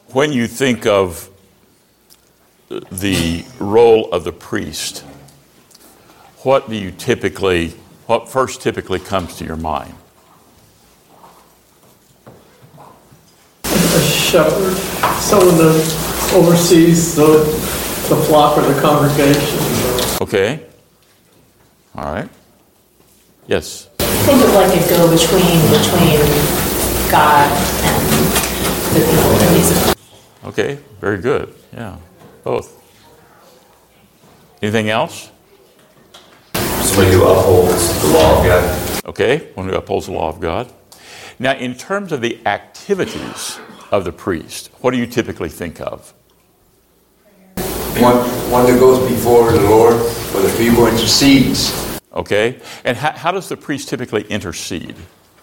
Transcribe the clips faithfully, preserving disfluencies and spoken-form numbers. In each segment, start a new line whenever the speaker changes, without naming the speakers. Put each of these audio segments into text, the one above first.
When you think of the role of the priest, what do you typically, what first typically comes to your mind?
A shepherd, someone that oversees the, the flock or the congregation.
Okay. All right. Yes.
Think of like a go-between between God and the people.
Okay, very good. Yeah, both. Anything else?
Somebody who upholds the law of God.
Okay, one who upholds the law of God. Now, in terms of the activities of the priest, what do you typically think of?
One, one that goes before the Lord for the people, intercedes.
Okay, and how, how does the priest typically intercede?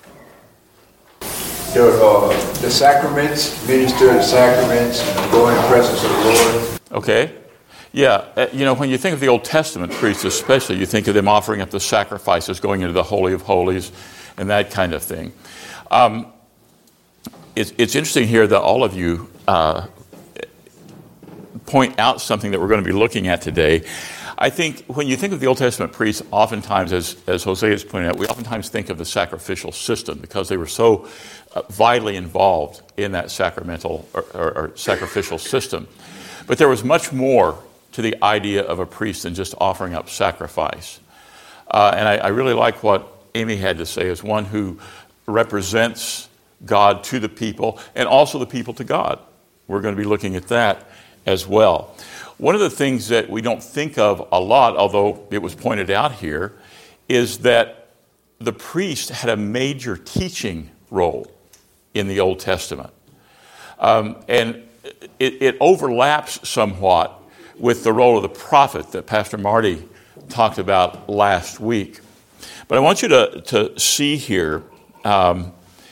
The, uh, the sacraments, minister the sacraments, and go in the presence of the Lord.
Okay, yeah, uh, you know, when you think of the Old Testament priests especially, you think of them offering up the sacrifices, going into the Holy of Holies, and that kind of thing. Um, it's, it's interesting here that all of you uh, point out something that we're going to be looking at today. I think when you think of the Old Testament priests, oftentimes, as, as Jose has pointed out, we oftentimes think of the sacrificial system because they were so uh, vitally involved in that sacramental or, or, or sacrificial system. But there was much more to the idea of a priest than just offering up sacrifice. Uh, and I, I really like what Amy had to say as one who represents God to the people and also the people to God. We're going to be looking at that as well. One of the things that we don't think of a lot, although it was pointed out here, is that the priest had a major teaching role in the Old Testament. Um, and it, it overlaps somewhat with the role of the prophet that Pastor Marty talked about last week. But I want you to, to see here um,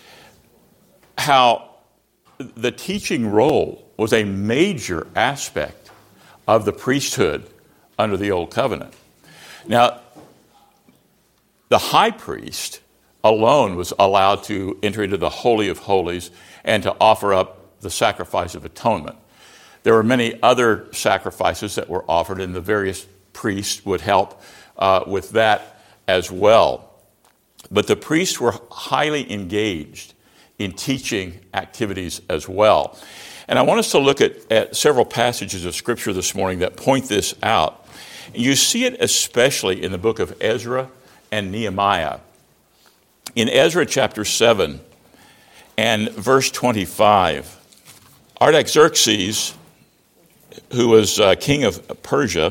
how the teaching role was a major aspect of the priesthood under the Old Covenant. Now, the high priest alone was allowed to enter into the Holy of Holies and to offer up the sacrifice of atonement. There were many other sacrifices that were offered, and the various priests would help uh, with that as well. But the priests were highly engaged in teaching activities as well. And I want us to look at, at several passages of Scripture this morning that point this out. You see it especially in the book of Ezra and Nehemiah. In Ezra chapter seven and verse twenty-five, Artaxerxes, who was uh, king of Persia,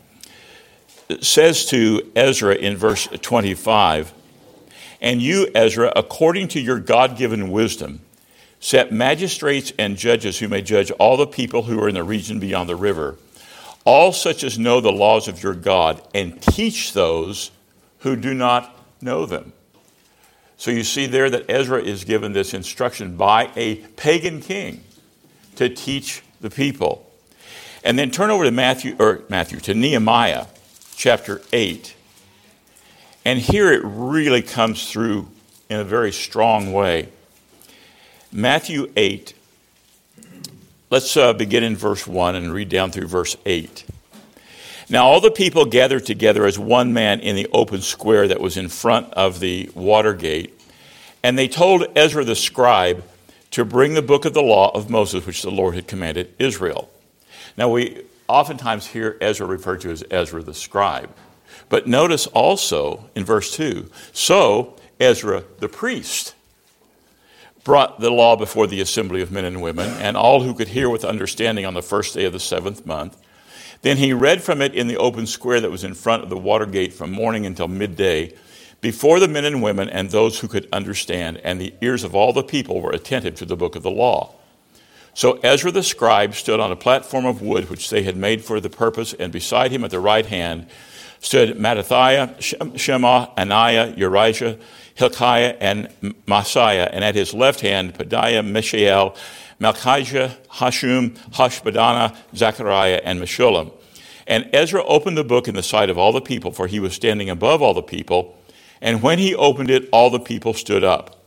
says to Ezra in verse twenty-five, "And you, Ezra, according to your God-given wisdom, set magistrates and judges who may judge all the people who are in the region beyond the river, all such as know the laws of your God, and teach those who do not know them." So you see there that Ezra is given this instruction by a pagan king to teach the people. And then turn over to Matthew, or Matthew, to Nehemiah chapter eight. And here it really comes through in a very strong way. Matthew eight, let's uh, begin in verse one and read down through verse eight. "Now all the people gathered together as one man in the open square that was in front of the water gate, and they told Ezra the scribe to bring the book of the law of Moses, which the Lord had commanded Israel." Now we oftentimes hear Ezra referred to as Ezra the scribe. But notice also in verse two, "So Ezra the priest brought the law before the assembly of men and women, and all who could hear with understanding on the first day of the seventh month. Then he read from it in the open square that was in front of the water gate from morning until midday, before the men and women and those who could understand, and the ears of all the people were attentive to the book of the law. So Ezra the scribe stood on a platform of wood which they had made for the purpose, and beside him at the right hand stood Mattithiah, Shema, Ananiah, Urijah, Hilkiah, and Messiah, and at his left hand Pedaiah, Mishael, Malchijah, Hashum, Hashbaddanah, Zechariah, and Meshullam. And Ezra opened the book in the sight of all the people, for he was standing above all the people. And when he opened it, all the people stood up.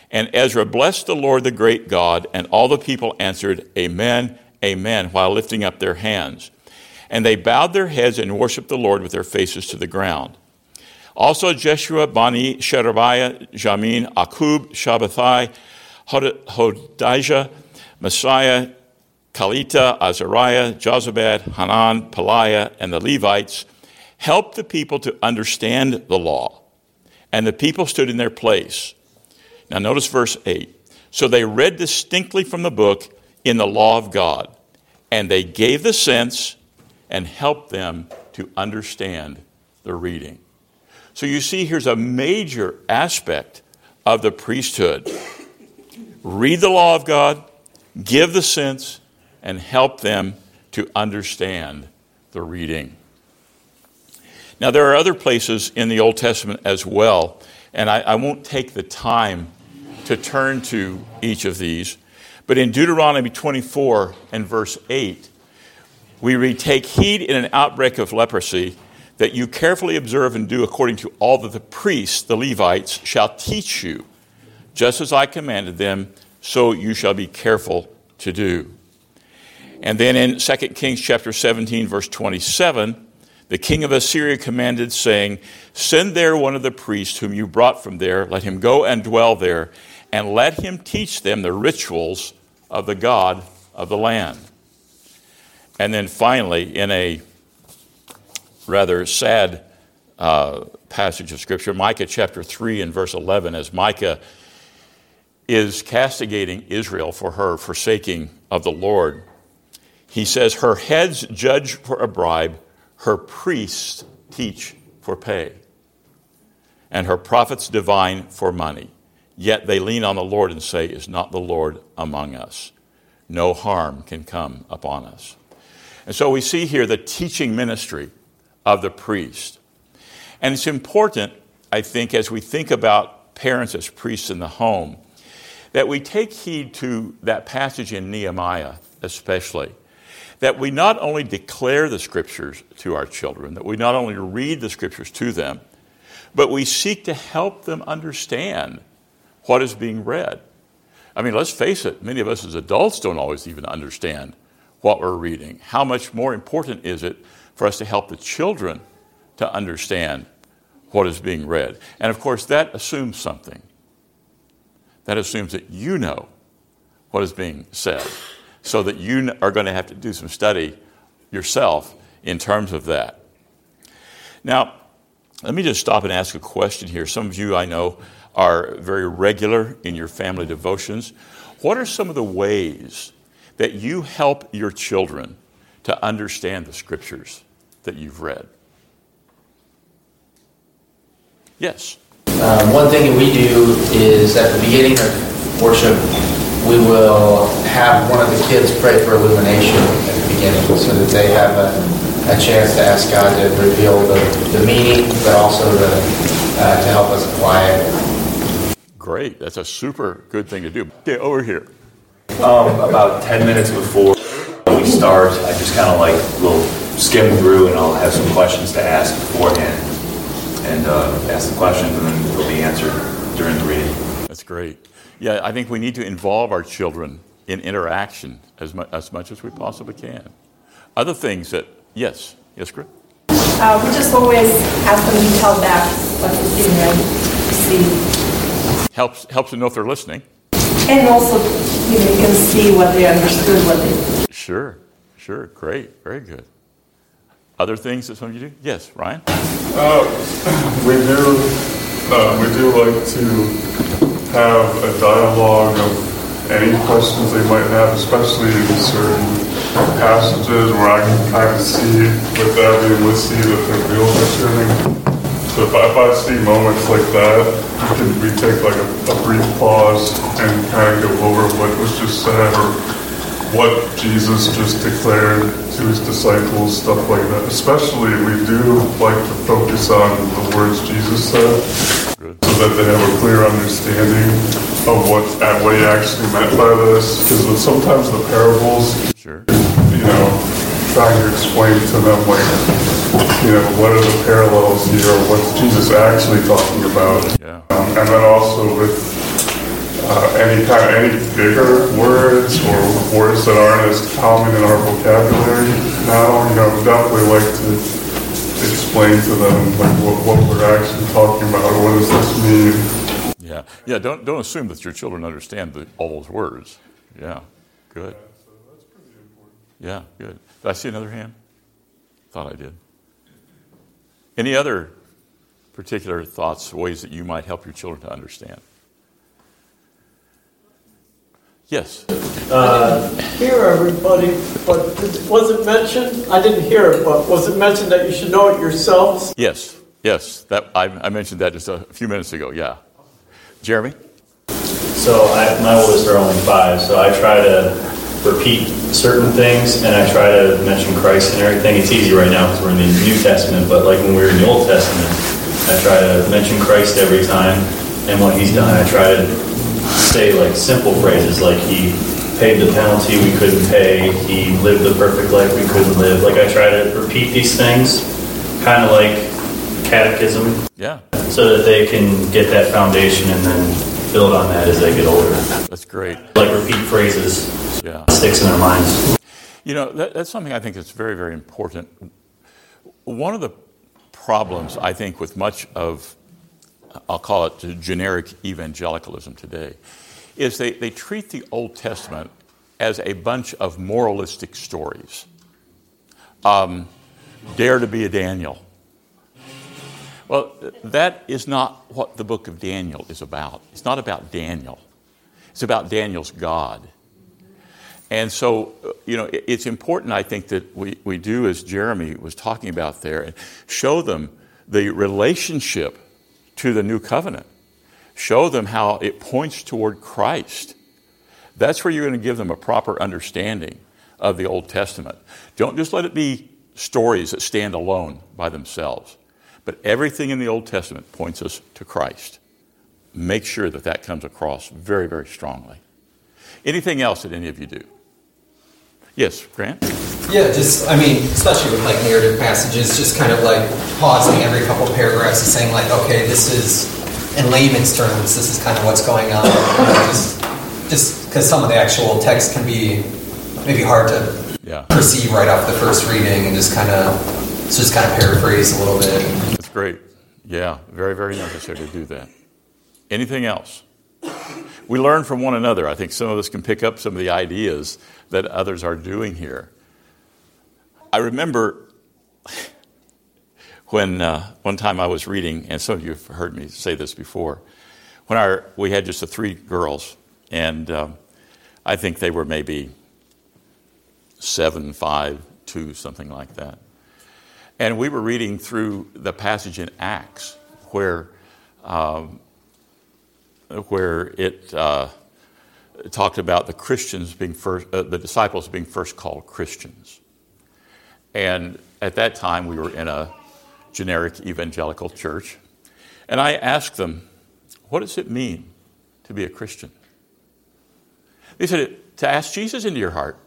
And Ezra blessed the Lord, the great God, and all the people answered, Amen, Amen, while lifting up their hands. And they bowed their heads and worshiped the Lord with their faces to the ground. Also Jeshua, Bani, Sherebiah, Jamin, Akub, Shabbathai, Hodijah, Messiah, Kalita, Azariah, Jozabad, Hanan, Peliah, and the Levites helped the people to understand the law. And the people stood in their place. Now notice verse eight. So they read distinctly from the book in the law of God, and they gave the sense and helped them to understand the reading. So you see, here's a major aspect of the priesthood. Read the law of God, give the sense, and help them to understand the reading. Now, there are other places in the Old Testament as well, and I, I won't take the time to turn to each of these, but in Deuteronomy twenty-four and verse eight, we read, Take heed in an outbreak of leprosy that you carefully observe and do according to all that the priests, the Levites, shall teach you. Just as I commanded them, so you shall be careful to do. And then in Second Kings chapter seventeen, verse twenty-seven, the king of Assyria commanded, saying, Send there one of the priests whom you brought from there, let him go and dwell there, and let him teach them the rituals of the God of the land. And then finally, in a rather sad uh, passage of Scripture, Micah chapter three and verse eleven, as Micah is castigating Israel for her forsaking of the Lord. He says, Her heads judge for a bribe, her priests teach for pay, and her prophets divine for money. Yet they lean on the Lord and say, Is not the Lord among us? No harm can come upon us. And so we see here the teaching ministry of the priest. And it's important, I think, as we think about parents as priests in the home, that we take heed to that passage in Nehemiah especially, that we not only declare the Scriptures to our children, that we not only read the Scriptures to them, but we seek to help them understand what is being read. I mean, let's face it, many of us as adults don't always even understand what we're reading. How much more important is it for us to help the children to understand what is being read? And of course, that assumes something. That assumes that you know what is being said, so that you are going to have to do some study yourself in terms of that. Now, let me just stop and ask a question here. Some of you I know are very regular in your family devotions. What are some of the ways that you help your children to understand the Scriptures that you've read? Yes.
Um, one thing that we do is at the beginning of worship, we will have one of the kids pray for illumination at the beginning so that they have a, a chance to ask God to reveal the, the meaning, but also the, uh, to help us apply it.
Great. That's a super good thing to do. Okay, over here.
Um, about ten minutes before we start, I just kind of like will skim through and I'll have some questions to ask beforehand and uh, ask the questions and then they'll be answered during the reading.
That's great. Yeah, I think we need to involve our children in interaction as, mu- as much as we possibly can. Other things that, yes, yes, Chris?
Uh, we just always ask them to tell back what is being read to see.
Helps, helps to know if they're listening.
And also, you know, you can see what they understood, what they...
Sure, sure, great, very good. Other things that some of you do? Yes, Ryan?
Uh, we do, uh, we do like to have a dialogue of any questions they might have, especially in certain passages where I can kind of see with them, we see that they're real concerning. So if I, if I see moments like that, we, can, we take like a, a brief pause and kind of go over what was just said or what Jesus just declared to his disciples, stuff like that. Especially we do like to focus on the words Jesus said so that they have a clear understanding of what, what he actually meant by this. Because sometimes the parables,
sure.
you know, trying to explain to them like, you know, what are the parallels here? What's Jesus actually talking about?
Yeah.
Um, and then also with uh, any kind of any bigger words or words that aren't as common in our vocabulary now. You know, definitely like to explain to them like what, what we're actually talking about. Or what does this mean?
Yeah, yeah. Don't don't assume that your children understand the, all those words. Yeah, good.
Yeah, so that's pretty important.
Yeah, good. Did I see another hand? Thought I did. Any other particular thoughts, ways that you might help your children to understand? Yes.
Uh, hear everybody, but was it mentioned? I didn't hear it, but was it mentioned that you should know it yourselves?
Yes, yes. That I, I mentioned that just a few minutes ago. Yeah. Jeremy?
So I, my oldest are only five, so I try to repeat certain things, and I try to mention Christ and everything. It's easy right now because we're in the New Testament, but like when we were in the Old Testament, I try to mention Christ every time and what he's done. I try to say like simple phrases like he paid the penalty we couldn't pay, he lived the perfect life we couldn't live. Like I try to repeat these things, kind of like catechism,
Yeah.
so that they can get that foundation and then build on that as they get older.
That's great.
Like repeat phrases,
Yeah.
sticks in their minds.
You know, that, that's something I think that's very, very important. One of the problems, I think, with much of, I'll call it generic evangelicalism today, is they, they treat the Old Testament as a bunch of moralistic stories. Um, dare to be a Daniel. Well, that is not what the book of Daniel is about. It's not about Daniel. It's about Daniel's God. And so, you know, it's important, I think, that we, we do, as Jeremy was talking about there, and show them the relationship to the new covenant. Show them how it points toward Christ. That's where you're going to give them a proper understanding of the Old Testament. Don't just let it be stories that stand alone by themselves. But everything in the Old Testament points us to Christ. Make sure that that comes across very, very strongly. Anything else that any of you do? Yes, Grant?
Yeah, just, I mean, especially with like narrative passages, just kind of like pausing every couple paragraphs and saying like, okay, this is, in layman's terms, this is kind of what's going on. You know, just just because some of the actual text can be maybe hard to
yeah.
perceive right off the first reading, and just kind of, just kind of paraphrase a little bit.
That's great. Yeah, very, very necessary to do that. Anything else? We learn from one another. I think some of us can pick up some of the ideas that others are doing here. I remember when uh, one time I was reading, and some of you have heard me say this before, when our we had just the three girls, and um, I think they were maybe seven, five, two, something like that. And we were reading through the passage in Acts where um, where it uh, talked about the Christians being first, uh, the disciples being first called Christians. And at that time, we were in a generic evangelical church. And I asked them, what does it mean to be a Christian? They said, to ask Jesus into your heart.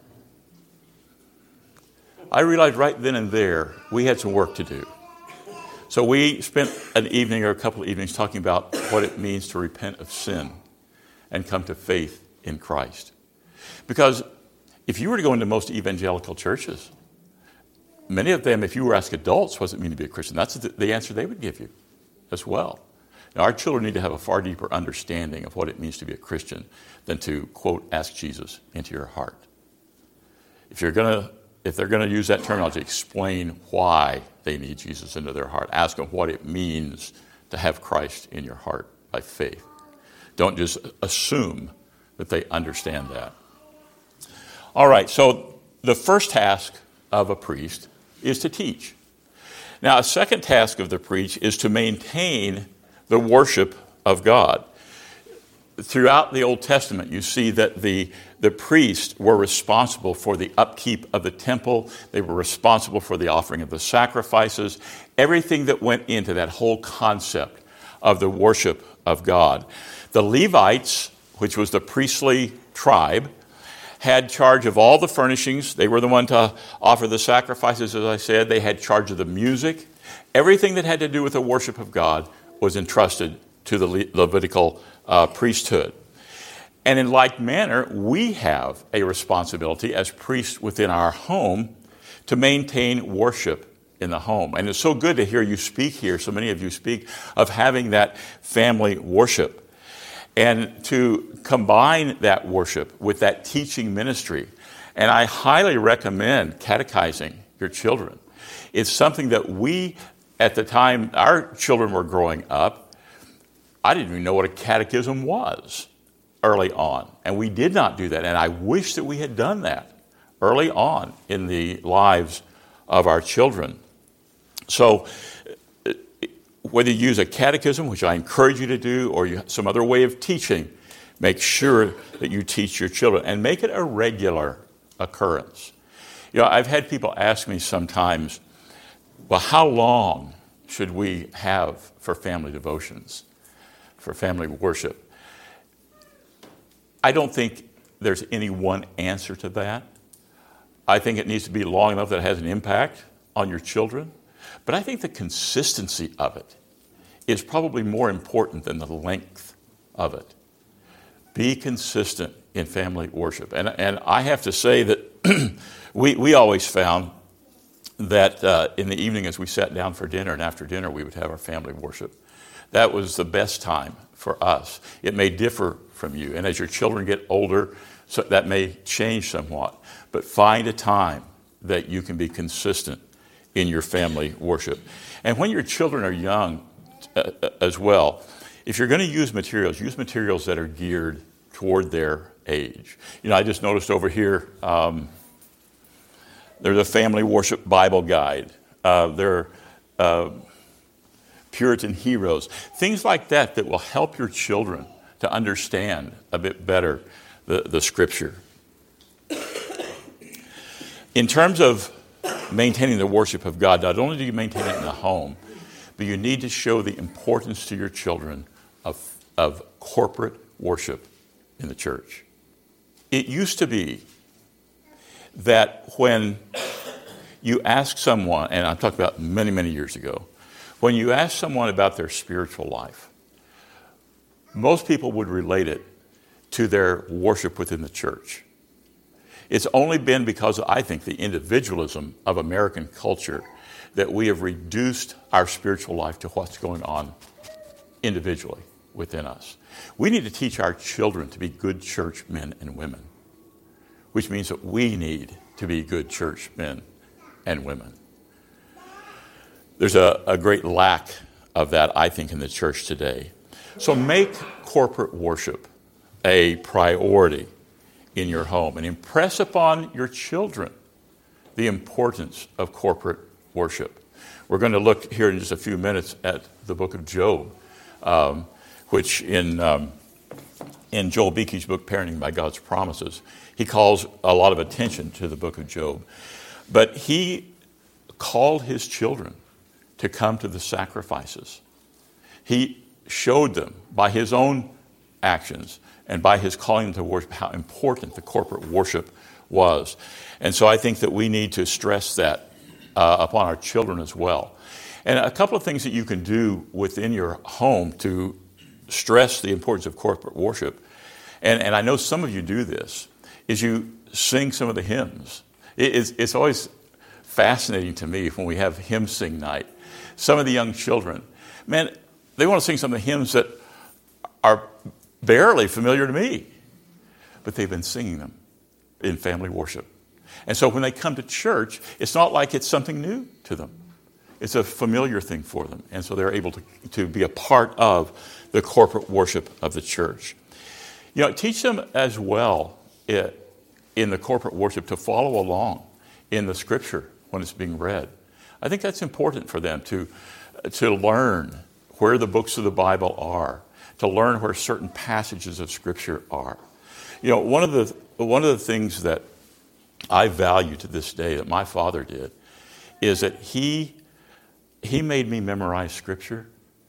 I realized right then and there, we had some work to do. So we spent an evening or a couple of evenings talking about what it means to repent of sin and come to faith in Christ. Because if you were to go into most evangelical churches, many of them, if you were asked adults, what does it mean to be a Christian? That's the answer they would give you as well. Now, our children need to have a far deeper understanding of what it means to be a Christian than to, quote, ask Jesus into your heart. If you're going to If they're going to use that terminology, explain why they need Jesus into their heart. Ask them what it means to have Christ in your heart by faith. Don't just assume that they understand that. All right, so the first task of a priest is to teach. Now, a second task of the priest is to maintain the worship of God. Throughout the Old Testament, you see that the, the priests were responsible for the upkeep of the temple. They were responsible for the offering of the sacrifices, everything that went into that whole concept of the worship of God. The Levites, which was the priestly tribe, had charge of all the furnishings. They were the one to offer the sacrifices, as I said. They had charge of the music. Everything that had to do with the worship of God was entrusted to the Le- Levitical uh, priesthood. And in like manner, we have a responsibility as priests within our home to maintain worship in the home. And it's so good to hear you speak here, so many of you speak, of having that family worship. And to combine that worship with that teaching ministry. And I highly recommend catechizing your children. It's something that we, at the time our children were growing up, I didn't even know what a catechism was early on. And we did not do that. And I wish that we had done that early on in the lives of our children. So whether you use a catechism, which I encourage you to do, or you, some other way of teaching, make sure that you teach your children and make it a regular occurrence. You know, I've had people ask me sometimes, well, how long should we have for family devotions, for family worship? I don't think there's any one answer to that. I think it needs to be long enough that it has an impact on your children. But I think the consistency of it is probably more important than the length of it. Be consistent in family worship. And, and I have to say that we, we always found that uh, in the evening as we sat down for dinner and after dinner we would have our family worship. That was the best time for us. It may differ from you. And as your children get older, so that may change somewhat. But find a time that you can be consistent in your family worship. And when your children are young uh, as well, if you're going to use materials, use materials that are geared toward their age. You know, I just noticed over here, um, there's a family worship Bible guide. Uh, there are uh, Puritan heroes. Things like that that will help your children to understand a bit better the, the Scripture. In terms of maintaining the worship of God, not only do you maintain it in the home, but you need to show the importance to your children of, of corporate worship in the church. It used to be that when you ask someone, and I'm talking about many, many years ago, when you ask someone about their spiritual life, most people would relate it to their worship within the church. It's only been because, I think, the individualism of American culture that we have reduced our spiritual life to what's going on individually within us. We need to teach our children to be good church men and women, which means that we need to be good church men and women. There's a, a great lack of that, I think, in the church today. So make corporate worship a priority in your home and impress upon your children the importance of corporate worship. We're going to look here in just a few minutes at the book of Job, um, which in um, in Joel Beeke's book, Parenting by God's Promises, he calls a lot of attention to the book of Job. But he called his children to come to the sacrifices. He showed them by his own actions and by his calling them to worship how important the corporate worship was. And so I think that we need to stress that uh, upon our children as well. And a couple of things that you can do within your home to stress the importance of corporate worship, and, and I know some of you do this, is you sing some of the hymns. It, it's, it's always fascinating to me when we have hymn sing night. Some of the young children, man, they want to sing some of the hymns that are barely familiar to me, but they've been singing them in family worship. And so when they come to church, it's not like it's something new to them. It's a familiar thing for them. And so they're able to, to be a part of the corporate worship of the church. You know, teach them as well it, in the corporate worship to follow along in the Scripture when it's being read. I think that's important for them to, to learn where the books of the Bible are, to learn where certain passages of Scripture are. You know, one of the one of the things that I value to this day that my father did is that he he made me memorize Scripture.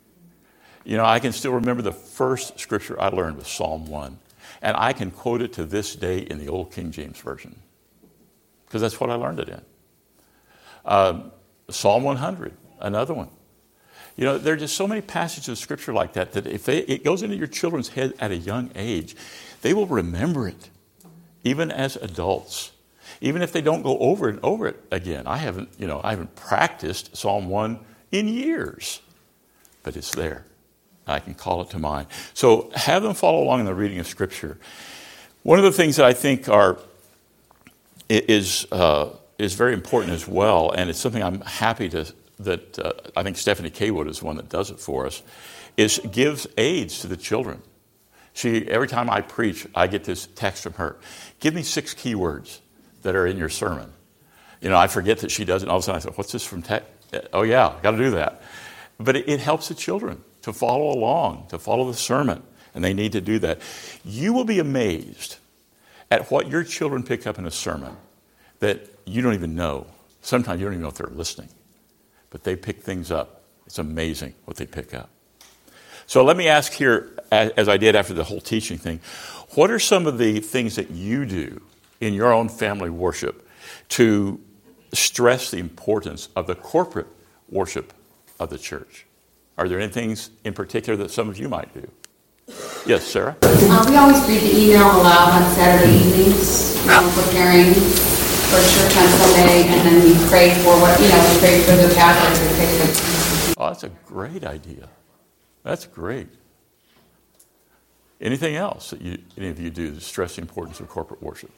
You know, I can still remember the first Scripture I learned was Psalm one, and I can quote it to this day in the Old King James Version because that's what I learned it in. Um, Psalm one hundred, another one. You know, there are just so many passages of Scripture like that that if they, it goes into your children's head at a young age, they will remember it, even as adults. Even if they don't go over and over it again. I haven't, you know, I haven't practiced Psalm one in years, but it's there. I can call it to mind. So have them follow along in the reading of Scripture. One of the things that I think are is uh, is very important as well, and it's something I'm happy to that uh, I think Stephanie Kaywood is one that does it for us, is gives aids to the children. She every time I preach, I get this text from her: "Give me six keywords that are in your sermon." You know, I forget that she does it, and all of a sudden I say, "What's this from text?" Oh yeah, got to do that. But it, it helps the children to follow along, to follow the sermon, and they need to do that. You will be amazed at what your children pick up in a sermon that you don't even know. Sometimes you don't even know if they're listening, but they pick things up. It's amazing what they pick up. So let me ask here, as I did after the whole teaching thing, what are some of the things that you do in your own family worship to stress the importance of the corporate worship of the church? Are there any things in particular that some of you might do? Yes, Sarah?
Uh, we always read the email aloud on Saturday evenings, you know, preparing for church on Sunday, and then we pray for what, you know, we pray for the pastors. We pray for...
Oh, that's a great idea. That's great. Anything else that you, any of you do to stress the importance of corporate worship?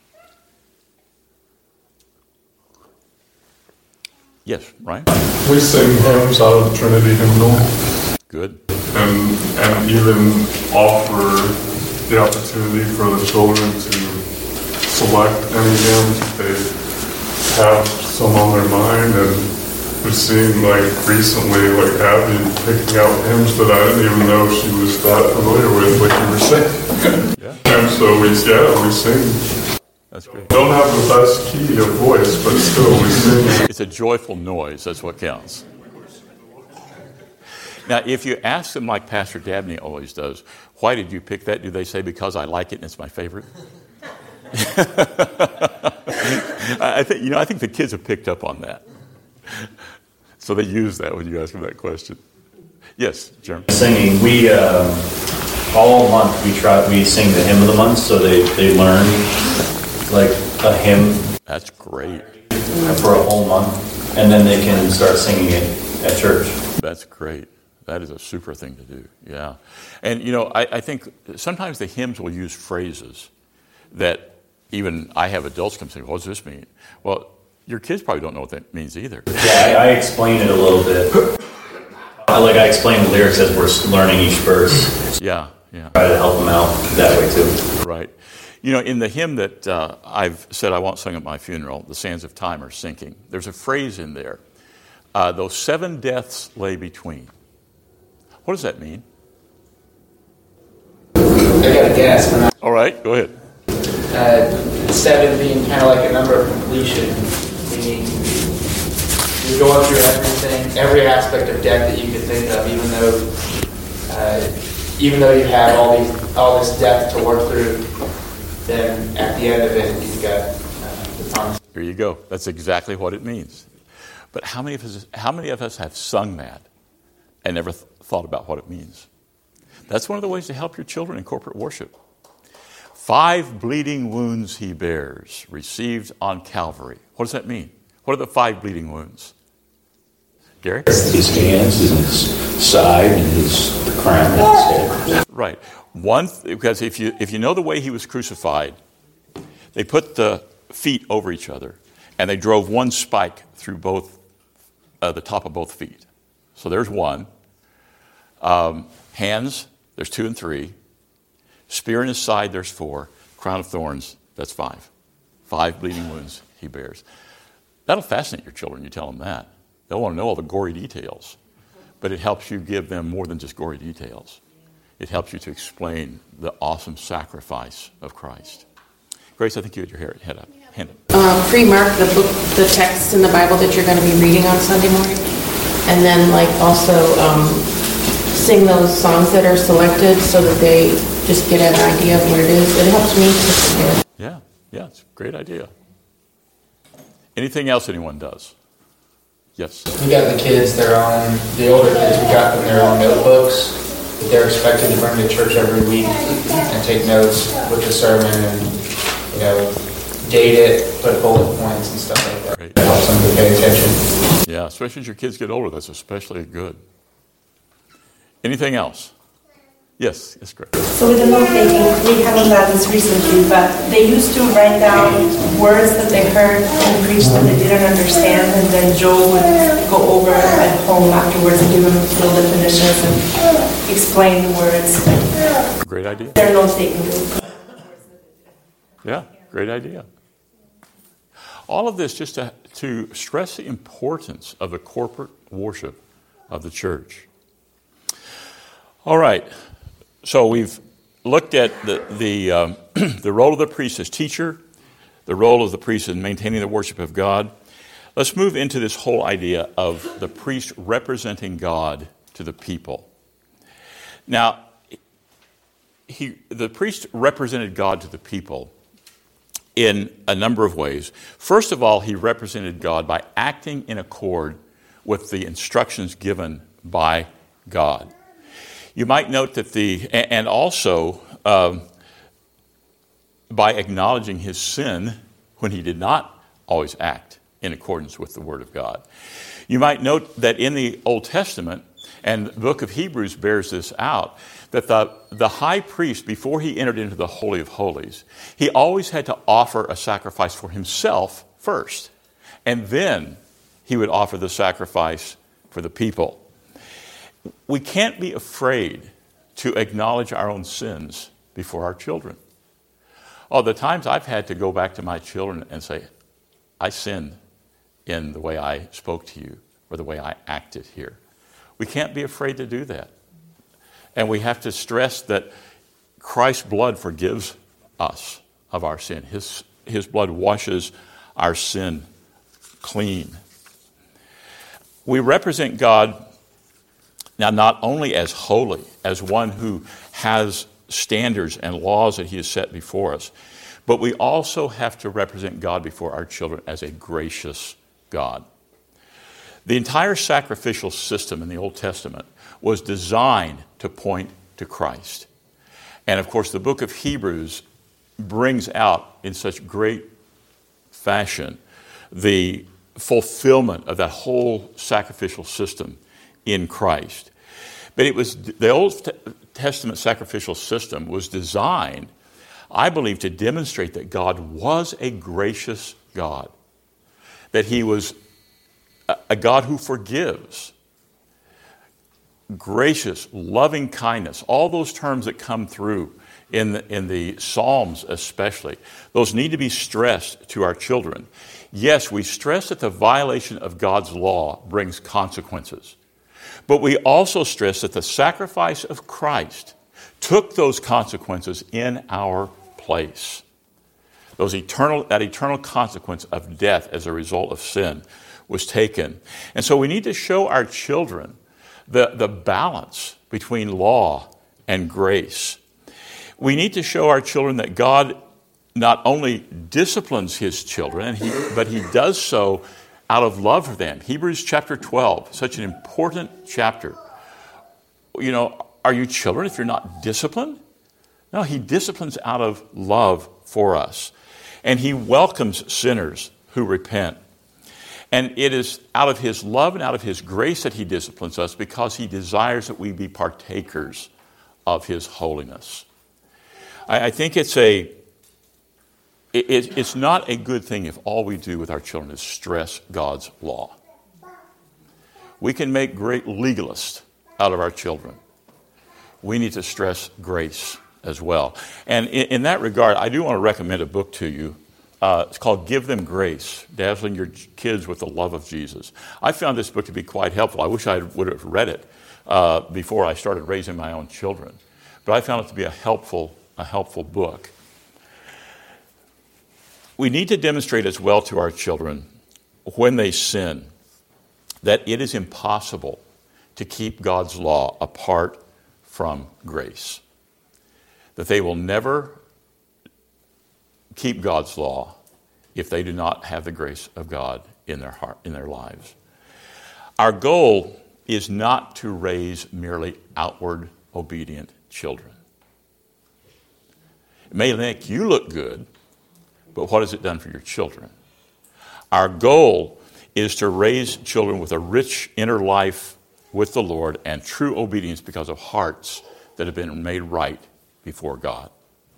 Yes, Ryan?
We sing hymns out of the Trinity hymnal.
Good.
And and even offer the opportunity for the children to select any hymns if they have some on their mind. And we've seen, like, recently, like, Abby picking out hymns that I didn't even know she was that familiar with, like you were saying. Yeah. And so we, yeah, we sing.
That's great.
Don't have the best key of voice, but still we sing.
It's a joyful noise. That's what counts. Now, if you ask them like Pastor Dabney always does, why did you pick that? Do they say, because I like it and it's my favorite? I think, you know, I think the kids have picked up on that. So they use that when you ask them that question. Yes, Jeremy?
Singing, we, um, all month we try, we sing the hymn of the month, so they, they learn like a hymn.
That's great.
For a whole month, and then they can start singing it at church.
That's great. That is a super thing to do, yeah. And, you know, I, I think sometimes the hymns will use phrases that even I have adults come say, what does this mean? Well, your kids probably don't know what that means either.
Yeah, I, I explain it a little bit. Like, I explain the lyrics as we're learning each verse.
Yeah, yeah.
Try to help them out that way, too.
Right. You know, in the hymn that uh, I've said I won't sing at my funeral, The Sands of Time Are Sinking, there's a phrase in there, uh, those seven deaths lay between. What does that mean?
I got a guess. When I,
All right, go ahead.
uh, seven being kind of like a number of completion, meaning you're going through everything, every aspect of death that you could think of, even though uh, even though you have all these all this death to work through, then at the end of it, you've got uh, the promise.
Here you go. That's exactly what it means. But how many of us, how many of us have sung that and never th- thought about what it means? That's one of the ways to help your children in corporate worship. Five bleeding wounds he bears, received on Calvary. What does that mean? What are the five bleeding wounds? Gary?
His hands and his side and his the crown of his head.
Right. One, because if you if you know the way he was crucified, they put the feet over each other, and they drove one spike through both uh, the top of both feet. So there's one. Um, hands, there's two and three. Spear in his side, there's four. Crown of thorns, that's five. Five bleeding wounds he bears. That'll fascinate your children, you tell them that. They'll want to know all the gory details. But it helps you give them more than just gory details. It helps you to explain the awesome sacrifice of Christ. Grace, I think you had your head up. Hand up.
Uh, pre-mark the book, the text in the Bible that you're going to be reading on Sunday morning. And then, like, also um, sing those songs that are selected so that they just get an idea of what it is. It helps me to forget.
Yeah, yeah, it's a great idea. Anything else anyone does? Yes.
We got the kids their own, the older kids, we got them their own notebooks that they're expected to bring to church every week and take notes with the sermon and, you know, date it, put bullet points and stuff like that.
Great.
That helps them to pay attention.
Yeah, especially as your kids get older, that's especially good. Anything else? Yes, yes, great.
So with the note taking, we haven't done this recently, but they used to write down words that they heard and preached that they didn't understand, and then Joe would go over at home afterwards and give them little definitions and explain the words.
Great idea.
They're note taking group.
Yeah, great idea. All of this just to, to stress the importance of the corporate worship of the church. All right. So we've looked at the the, um, the role of the priest as teacher, the role of the priest in maintaining the worship of God. Let's move into this whole idea of the priest representing God to the people. Now, he, the priest represented God to the people in a number of ways. First of all, he represented God by acting in accord with the instructions given by God. You might note that the, and also um, by acknowledging his sin when he did not always act in accordance with the Word of God. You might note that in the Old Testament, and the book of Hebrews bears this out, that the, the high priest, before he entered into the Holy of Holies, he always had to offer a sacrifice for himself first, and then he would offer the sacrifice for the people. We can't be afraid to acknowledge our own sins before our children. Oh, the times I've had to go back to my children and say, I sinned in the way I spoke to you or the way I acted here. We can't be afraid to do that. And we have to stress that Christ's blood forgives us of our sin. His, his blood washes our sin clean. We represent God now, not only as holy, as one who has standards and laws that he has set before us, but we also have to represent God before our children as a gracious God. The entire sacrificial system in the Old Testament was designed to point to Christ. And of course, the book of Hebrews brings out in such great fashion the fulfillment of that whole sacrificial system in Christ. But it was the Old Testament sacrificial system was designed, I believe, to demonstrate that God was a gracious God, that he was a God who forgives, gracious, loving kindness, all those terms that come through in the, in the Psalms especially, those need to be stressed to our children. Yes, we stress that the violation of God's law brings consequences. But we also stress that the sacrifice of Christ took those consequences in our place. Those eternal, that eternal consequence of death as a result of sin was taken. And so we need to show our children the, the balance between law and grace. We need to show our children that God not only disciplines his children, and he, but he does so out of love for them. Hebrews chapter twelve, such an important chapter. You know, are you children if you're not disciplined? No, he disciplines out of love for us. And he welcomes sinners who repent. And it is out of his love and out of his grace that he disciplines us because he desires that we be partakers of his holiness. I, I think it's a It, it's not a good thing if all we do with our children is stress God's law. We can make great legalists out of our children. We need to stress grace as well. And in, in that regard, I do want to recommend a book to you. Uh, it's called Give Them Grace, Dazzling Your Kids with the Love of Jesus. I found this book to be quite helpful. I wish I would have read it uh, before I started raising my own children. But I found it to be a helpful, a helpful book. We need to demonstrate as well to our children when they sin that it is impossible to keep God's law apart from grace. That they will never keep God's law if they do not have the grace of God in their heart, in their lives. Our goal is not to raise merely outward obedient children. It may make you look good, but what has it done for your children? Our goal is to raise children with a rich inner life with the Lord and true obedience because of hearts that have been made right before God.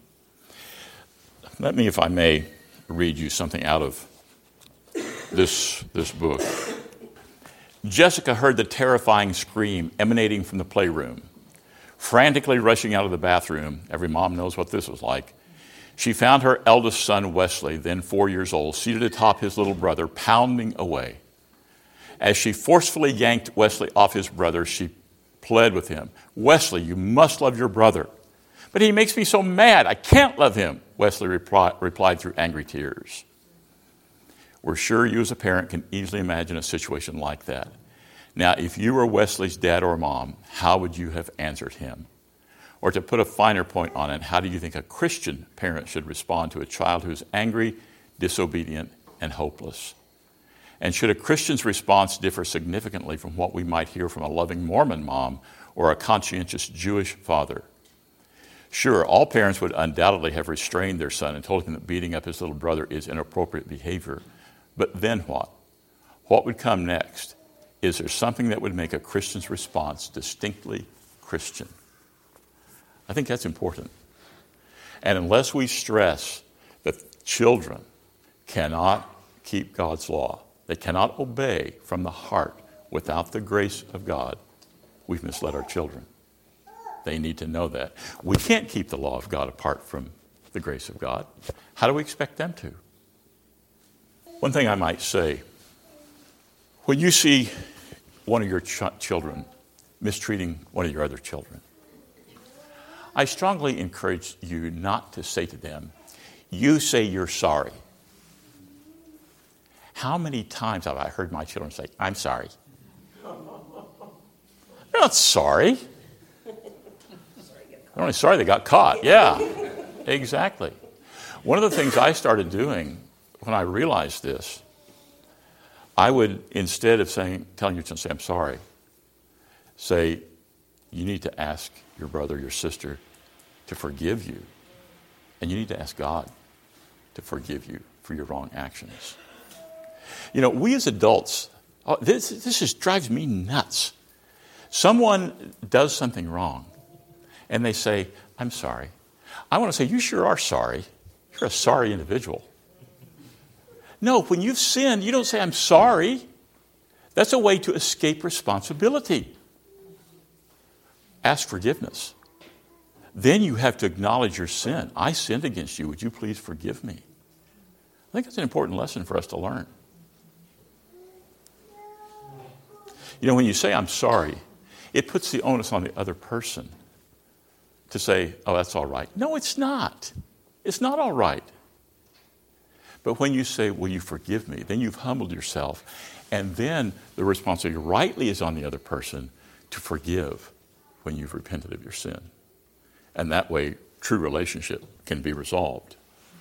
Let me, if I may, read you something out of this, this book. Jessica heard the terrifying scream emanating from the playroom. Frantically rushing out of the bathroom, every mom knows what this was like, she found her eldest son, Wesley, then four years old, seated atop his little brother, pounding away. As she forcefully yanked Wesley off his brother, she pled with him, "Wesley, you must love your brother." "But he makes me so mad, I can't love him," Wesley reply, replied through angry tears. We're sure you as a parent can easily imagine a situation like that. Now, if you were Wesley's dad or mom, how would you have answered him? Or to put a finer point on it, how do you think a Christian parent should respond to a child who is angry, disobedient, and hopeless? And should a Christian's response differ significantly from what we might hear from a loving Mormon mom or a conscientious Jewish father? Sure, all parents would undoubtedly have restrained their son and told him that beating up his little brother is inappropriate behavior. But then what? What would come next? Is there something that would make a Christian's response distinctly Christian? I think that's important. And unless we stress that children cannot keep God's law, they cannot obey from the heart without the grace of God, we've misled our children. They need to know that. We can't keep the law of God apart from the grace of God. How do we expect them to? One thing I might say, when you see one of your ch- children mistreating one of your other children, I strongly encourage you not to say to them, "You say you're sorry." How many times have I heard my children say, "I'm sorry"? They're not sorry. They're only sorry they got caught. Yeah, exactly. One of the things I started doing when I realized this, I would, instead of saying, telling your children, say, "I'm sorry," say, "You need to ask your brother, your sister to forgive you. And you need to ask God to forgive you for your wrong actions." You know, we as adults, oh, this, this just drives me nuts. Someone does something wrong, and they say, "I'm sorry." I want to say, "You sure are sorry. You're a sorry individual." No, when you've sinned, you don't say, "I'm sorry." That's a way to escape responsibility. Ask forgiveness. Then you have to acknowledge your sin. "I sinned against you. Would you please forgive me?" I think that's an important lesson for us to learn. You know, when you say, "I'm sorry," it puts the onus on the other person to say, "Oh, that's all right." No, it's not. It's not all right. But when you say, "Will you forgive me?" then you've humbled yourself. And then the responsibility rightly is on the other person to forgive when you've repented of your sin. And that way, true relationship can be resolved.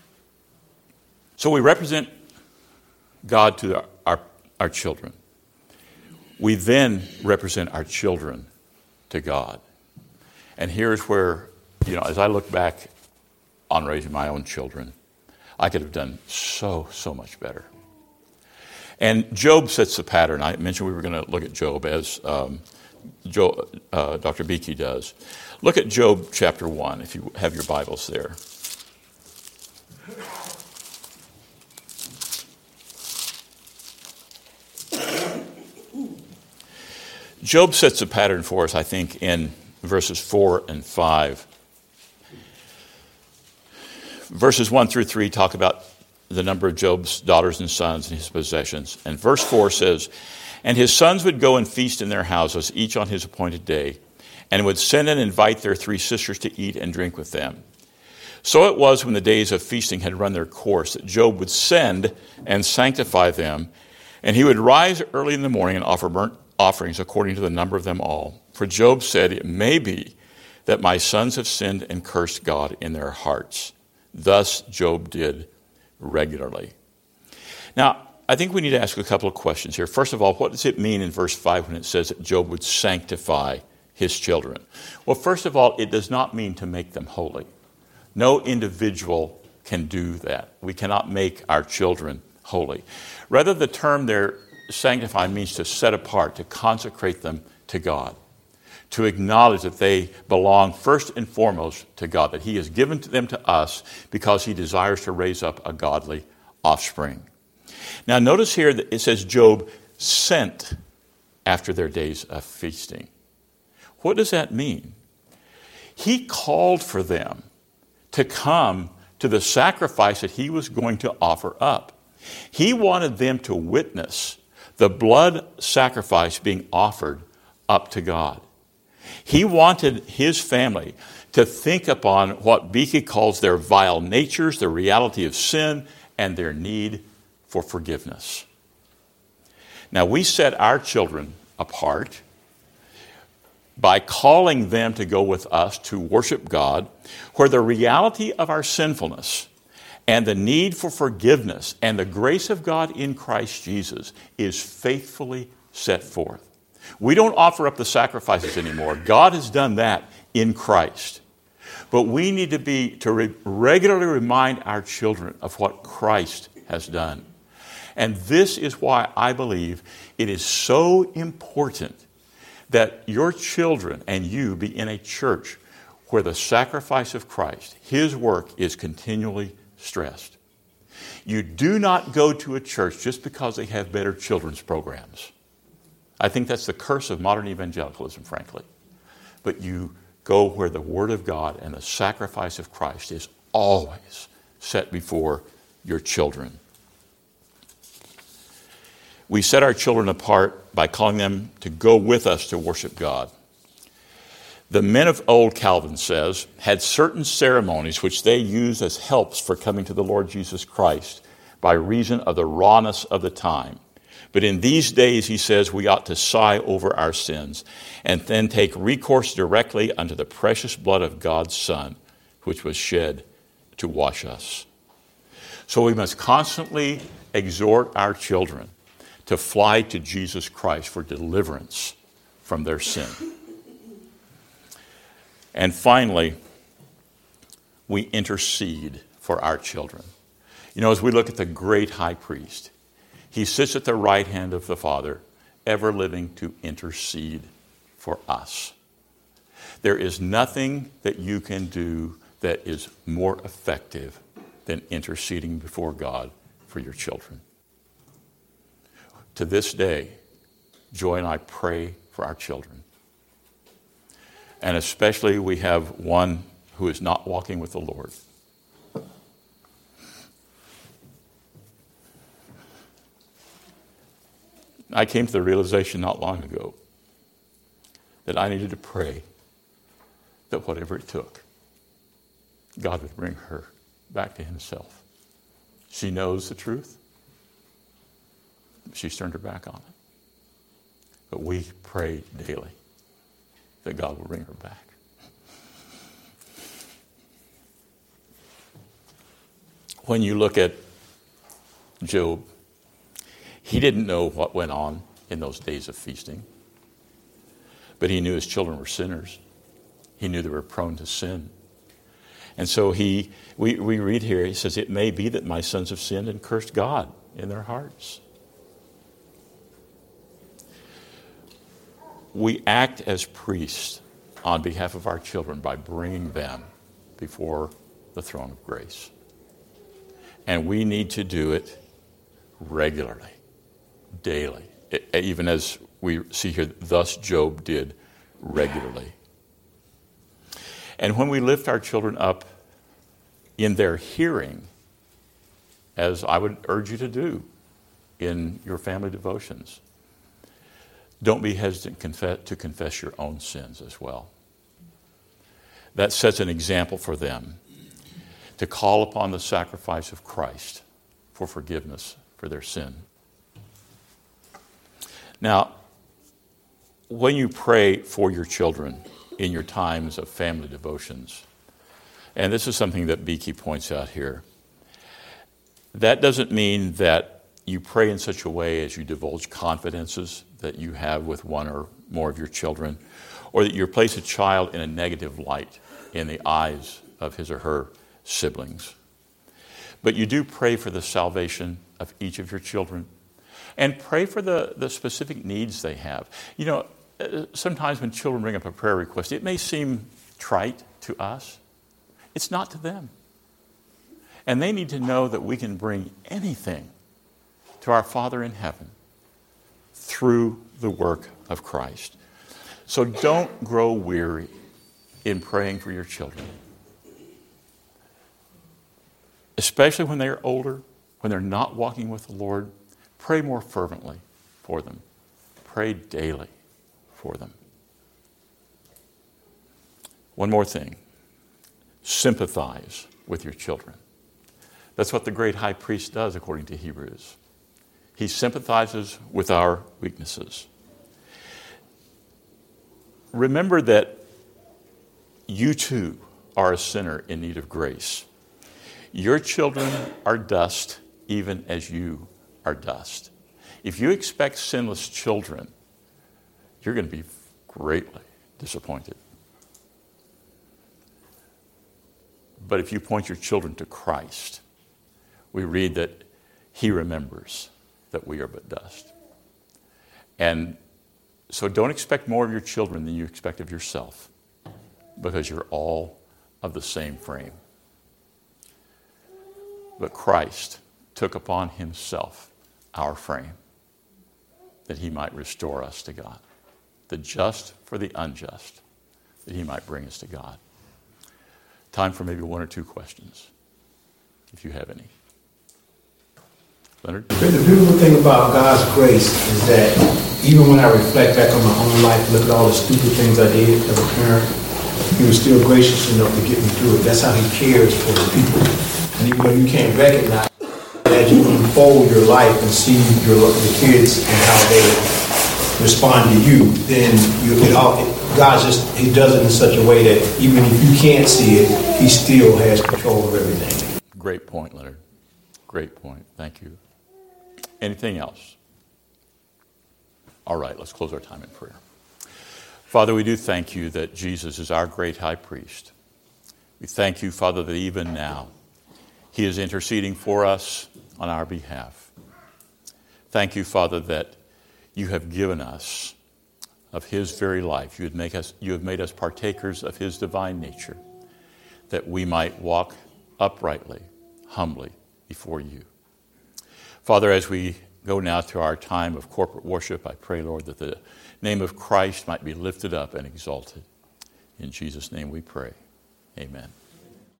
So we represent God to our, our, our children. We then represent our children to God. And here's where, you know, as I look back on raising my own children, I could have done so, so much better. And Job sets the pattern. I mentioned we were going to look at Job as um, Joe, uh, Doctor Beakey does. Look at Job chapter one, if you have your Bibles there. Job sets a pattern for us, I think, in verses four and five. Verses one through three talk about the number of Job's daughters and sons and his possessions. And verse four says, "And his sons would go and feast in their houses, each on his appointed day, and would send and invite their three sisters to eat and drink with them. So it was when the days of feasting had run their course that Job would send and sanctify them, and he would rise early in the morning and offer burnt offerings according to the number of them all. For Job said, 'It may be that my sons have sinned and cursed God in their hearts.' Thus Job did regularly." Now, I think we need to ask a couple of questions here. First of all, what does it mean in verse five when it says that Job would sanctify his children? Well, first of all, it does not mean to make them holy. No individual can do that. We cannot make our children holy. Rather, the term there, sanctify, means to set apart, to consecrate them to God, to acknowledge that they belong first and foremost to God, that he has given them to us because he desires to raise up a godly offspring. Now, notice here that it says Job sent after their days of feasting. What does that mean? He called for them to come to the sacrifice that he was going to offer up. He wanted them to witness the blood sacrifice being offered up to God. He wanted his family to think upon what Beeke calls their vile natures, the reality of sin, and their need for forgiveness. Now, we set our children apart by calling them to go with us to worship God, where the reality of our sinfulness and the need for forgiveness and the grace of God in Christ Jesus is faithfully set forth. We don't offer up the sacrifices anymore. God has done that in Christ. But we need to be to re- regularly remind our children of what Christ has done. And this is why I believe it is so important that your children and you be in a church where the sacrifice of Christ, his work, is continually stressed. You do not go to a church just because they have better children's programs. I think that's the curse of modern evangelicalism, frankly. But you go where the Word of God and the sacrifice of Christ is always set before your children. We set our children apart by calling them to go with us to worship God. The men of old, Calvin says, had certain ceremonies which they used as helps for coming to the Lord Jesus Christ by reason of the rawness of the time. But in these days, he says, we ought to sigh over our sins and then take recourse directly unto the precious blood of God's Son, which was shed to wash us. So we must constantly exhort our children to fly to Jesus Christ for deliverance from their sin. And finally, we intercede for our children. You know, as we look at the great high priest, he sits at the right hand of the Father, ever living to intercede for us. There is nothing that you can do that is more effective than interceding before God for your children. To this day, Joy and I pray for our children. And especially we have one who is not walking with the Lord. I came to the realization not long ago that I needed to pray that whatever it took, God would bring her back to himself. She knows the truth. She's turned her back on it. But we pray daily that God will bring her back. When you look at Job, he didn't know what went on in those days of feasting. But he knew his children were sinners. He knew they were prone to sin. And so he, we, we read here, he says, it may be that my sons have sinned and cursed God in their hearts. We act as priests on behalf of our children by bringing them before the throne of grace. And we need to do it regularly, daily, even as we see here, thus Job did regularly. And when we lift our children up in their hearing, as I would urge you to do in your family devotions, don't be hesitant to confess your own sins as well. That sets an example for them to call upon the sacrifice of Christ for forgiveness for their sin. Now, when you pray for your children in your times of family devotions, and this is something that Beeke points out here, that doesn't mean that you pray in such a way as you divulge confidences that you have with one or more of your children, or that you place a child in a negative light in the eyes of his or her siblings. But you do pray for the salvation of each of your children, and pray for the, the specific needs they have. You know, sometimes when children bring up a prayer request, it may seem trite to us. It's not to them. And they need to know that we can bring anything to our Father in heaven through the work of Christ. So don't grow weary in praying for your children. Especially when they're older, when they're not walking with the Lord, pray more fervently for them. Pray daily for them. One more thing. Sympathize with your children. That's what the great high priest does according to Hebrews. He sympathizes with our weaknesses. Remember that you too are a sinner in need of grace. Your children are dust, even as you are dust. If you expect sinless children, you're going to be greatly disappointed. But if you point your children to Christ, we read that He remembers that we are but dust. And so don't expect more of your children than you expect of yourself, because you're all of the same frame. But Christ took upon Himself our frame, that He might restore us to God, the just for the unjust, that He might bring us to God. Time for maybe one or two questions, if you have any. Leonard?
The beautiful thing about God's grace is that even when I reflect back on my own life, look at all the stupid things I did as a parent, He was still gracious enough to get me through it. That's how He cares for the people. And even though you can't recognize it, as you unfold your life and see your the kids and how they respond to you, then you it all God just He does it in such a way that even if you can't see it, He still has control of everything.
Great point, Leonard. Great point. Thank you. Anything else? All right, let's close our time in prayer. Father, we do thank You that Jesus is our great high priest. We thank You, Father, that even now He is interceding for us on our behalf. Thank You, Father, that You have given us of His very life. You have, make us, you have made us partakers of His divine nature, that we might walk uprightly, humbly before You. Father, as we go now to our time of corporate worship, I pray, Lord, that the name of Christ might be lifted up and exalted. In Jesus' name we pray. Amen.